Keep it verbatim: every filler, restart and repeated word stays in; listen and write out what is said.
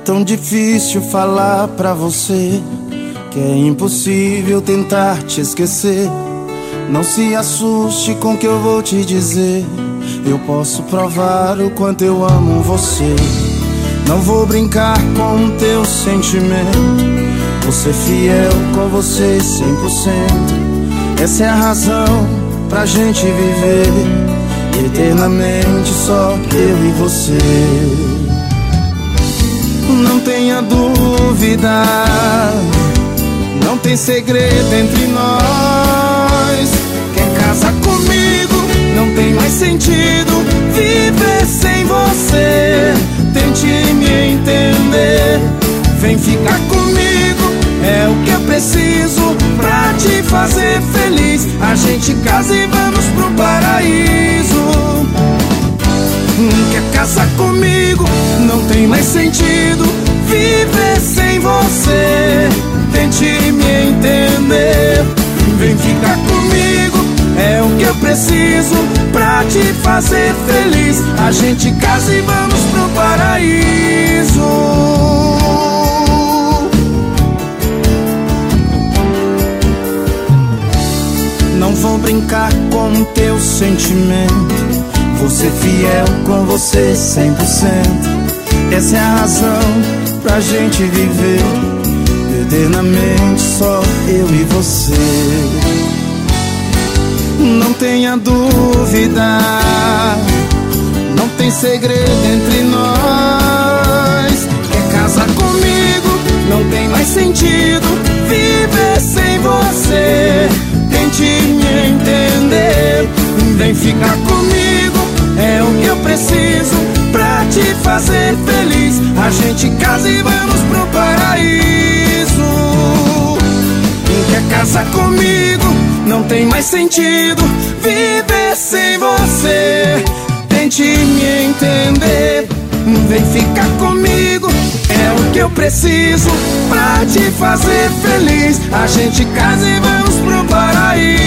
tão difícil falar pra você que é impossível tentar te esquecer. Não se assuste com o que eu vou te dizer. Eu posso provar o quanto eu amo você. Não vou brincar com o teu sentimento. Vou ser fiel com você cem por cento. Essa é a razão pra gente viver eternamente só eu e você. Não tenha dúvida, não tem segredo entre nós. Quer casar comigo? Não tem mais sentido viver sem você. Tente me entender, vem ficar comigo. É o que eu preciso pra te fazer feliz. A gente casa e vamos pro paraíso. Quer casar comigo? Não tem mais sentido viver sem você. Tente me entender, vem ficar comigo. É o que eu preciso pra te fazer feliz. A gente casa e vamos pro paraíso. Não vou brincar com o teu sentimento. Vou ser fiel com você cem por cento. Essa é a razão pra gente viver eternamente só eu e você. Não tenha dúvida, não tem segredo entre nós. Quer casar comigo? Não tem mais sentido viver sem você. Tente me entender, vem ficar comigo. É o que eu preciso pra te fazer feliz. A gente casa e vamos pro paraíso. Quer casar comigo? Não tem mais sentido viver sem você. Tente me entender, vem ficar comigo. É o que eu preciso pra te fazer feliz. A gente casa e vamos pro paraíso.